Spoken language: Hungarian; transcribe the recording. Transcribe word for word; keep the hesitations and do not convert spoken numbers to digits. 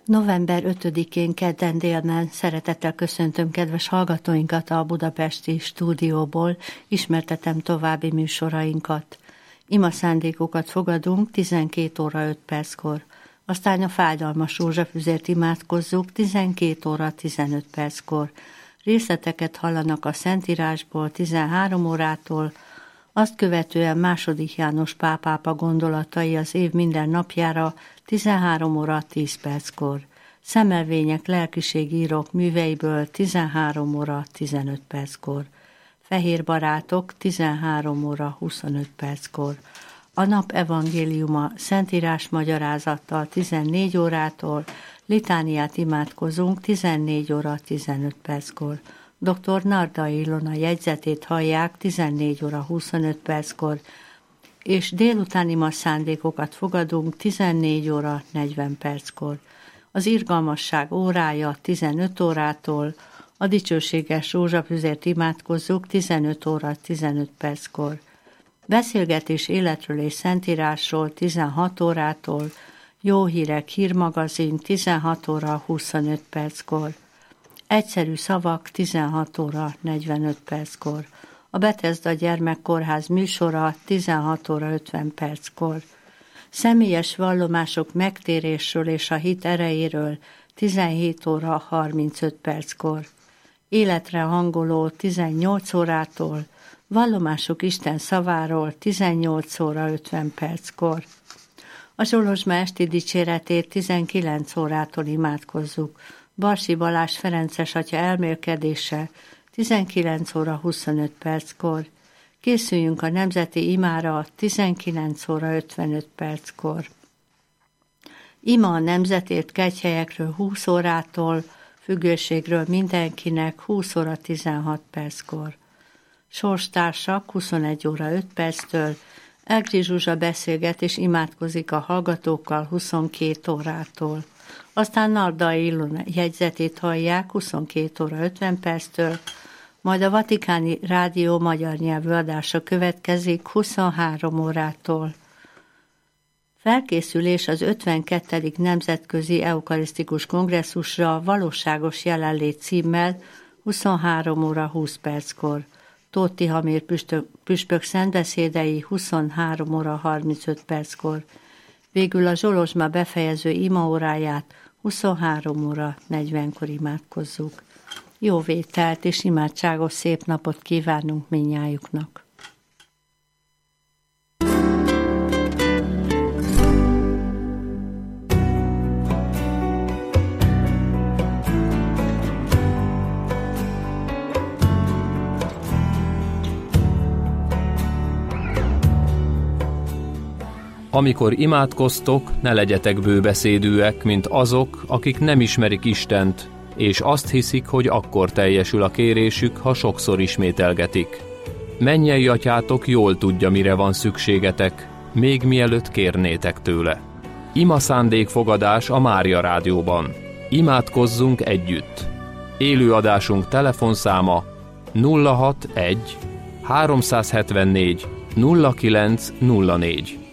november ötödikén kedden délben szeretettel köszöntöm kedves hallgatóinkat a budapesti stúdióból, ismertetem további műsorainkat. Ima szándékokat fogadunk tizenkét óra öt perckor, aztán a fájdalmas rózsafüzért imádkozzuk tizenkét óra tizenöt perckor. Részleteket hallanak a Szentírásból tizenhárom órától, azt követően második János Pál pápa gondolatai az év minden napjára tizenhárom óra tíz perckor. Szemelvények lelkiségírók műveiből tizenhárom óra tizenöt perckor. Fehér barátok tizenhárom óra huszonöt perckor. A nap evangéliuma Szentírás magyarázattal tizennégy órától, litániát imádkozunk tizennégy óra tizenöt perckor. dr. Nardai Ilona jegyzetét hallják tizennégy óra huszonöt perckor, és délután ima szándékokat fogadunk tizennégy óra negyven perckor. Az irgalmasság órája tizenöt órától, a dicsőséges rózsafüzért imádkozzuk tizenöt óra tizenöt perckor. Beszélgetés életről és Szentírásról tizenhat órától, Jó hírek hírmagazin tizenhat óra huszonöt perckor. Egyszerű szavak tizenhat óra negyvenöt perckor. A Bethesda Gyermekkórház műsora tizenhat óra ötven perckor. Személyes vallomások megtérésről és a hit erejéről tizenhét óra harmincöt perckor. Életre hangoló tizennyolc órától, vallomások Isten szaváról tizennyolc óra ötven perckor. A Zsolozsma esti dicséretét tizenkilenc órától imádkozzuk. Barsi Balázs ferences atya elmélkedése tizenkilenc óra huszonöt perckor. Készüljünk a nemzeti imára tizenkilenc óra ötvenöt perckor. Ima a nemzetért kegyhelyekről húsz órától, függőségről mindenkinek húsz óra tizenhat perckor. Sorstársak huszonegy óra öt perctől, Egri Zsuzsa beszélget és imádkozik a hallgatókkal huszonkét órától. Aztán Nardai Ilona jegyzetét hallják huszonkét óra ötven perctől, majd a Vatikáni Rádió magyar nyelvű adása következik huszonhárom órától. Felkészülés az ötvenkettedik Nemzetközi Eukarisztikus Kongresszusra valóságos jelenlét címmel huszonhárom óra húsz perckor. Tóth Tihamér püspök szentbeszédei huszonhárom óra harmincöt perckor. Végül a Zsolozsma befejező imaóráját huszonhárom óra negyvenkor imádkozzuk. Jó vételt és imádságos szép napot kívánunk mindnyájuknak. Amikor imádkoztok, ne legyetek bőbeszédűek, mint azok, akik nem ismerik Istent, és azt hiszik, hogy akkor teljesül a kérésük, ha sokszor ismételgetik. Mennyei atyátok jól tudja, mire van szükségetek, még mielőtt kérnétek tőle. Ima szándékfogadás a Mária Rádióban. Imádkozzunk együtt. Élőadásunk telefonszáma nulla hatvanegy háromszázhetvennégy nulla kilenc nulla négy.